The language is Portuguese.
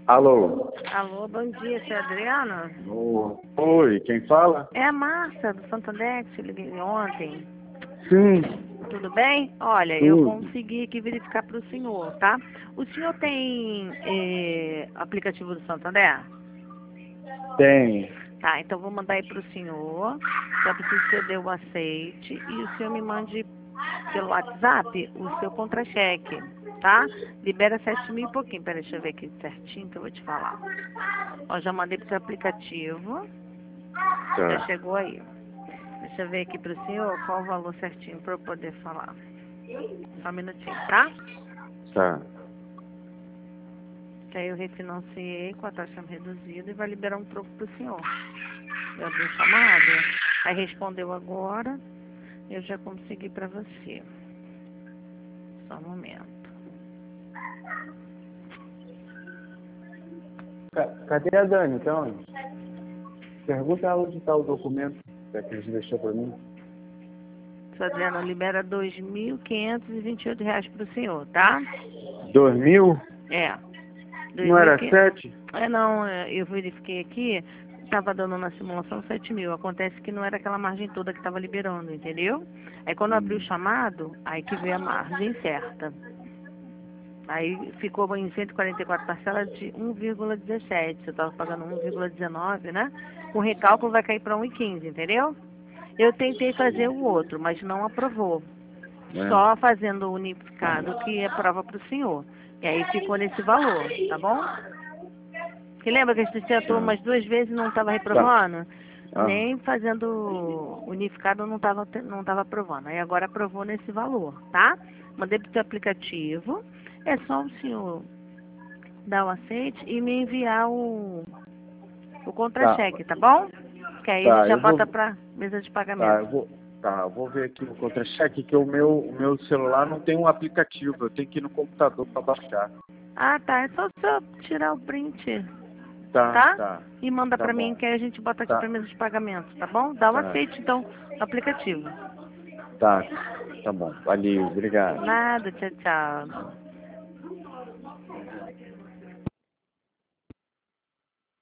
Alô? Alô, bom dia, seu Adriano? Oi, quem fala? É a Márcia, do Santander, que te liguei ontem. Sim, Tudo bem? Olha, eu tudo. consegui aqui verificar para o senhor, tá? O senhor tem aplicativo do Santander? Tem. Tá, então vou mandar aí para o senhor. Só preciso que você dê o aceite e o senhor me mande pelo WhatsApp o seu contra-cheque, tá? Libera 7 mil e pouquinho. Peraí, deixa eu ver aqui certinho que eu vou te falar. Ó, já mandei pro seu aplicativo. Já Tá, chegou aí. Deixa eu ver aqui pro senhor qual o valor certinho para eu poder falar. Só um minutinho, tá? tá. Que aí eu refinanciei com a taxa reduzida e vai liberar um troco pro senhor. Eu abri o chamado, aí respondeu agora, eu já consegui para você. Só um momento. Cadê a Dani, então? Pergunta ela onde está o documento que a Cris deixou para mim. Só Adriano, libera R$ 2.528 pro senhor, tá? 2.000? É. Não era 2.500. 7? Não, eu verifiquei aqui, estava dando na simulação 7 mil. Acontece que não era aquela margem toda que estava liberando, entendeu? Aí quando abriu o chamado, aí que veio a margem certa. Aí ficou em 144 parcelas de 1,17. Você estava pagando 1,19, né? Com recálculo vai cair para 1,15, entendeu? Eu tentei fazer o outro, mas não aprovou. Só fazendo o unificado que aprova para o senhor. E aí ficou nesse valor, tá bom? Que lembra que a gente tentou umas 2 vezes e não estava Tá. reprovando? Ah, Nem fazendo unificado não tava aprovando. Aí agora aprovou nesse valor, tá? Mandei pro seu aplicativo. É só o senhor dar o aceite e me enviar o tá. contra-cheque, tá bom? Que aí a gente Tá, já eu vou. bota pra mesa de Tá, pagamento. eu vou. Tá, eu vou ver aqui o contra-cheque, que o meu celular não tem um aplicativo, eu tenho que ir no computador para baixar. Ah, tá. É só o senhor tirar o print, Tá, tá? tá. E manda Tá pra mim bom. que aí a gente bota aqui Tá, pra mesa de pagamento, tá bom? Dá o tá. aceite, então, no aplicativo. Tá, tá bom. Valeu, obrigado. Nada, tchau, tchau.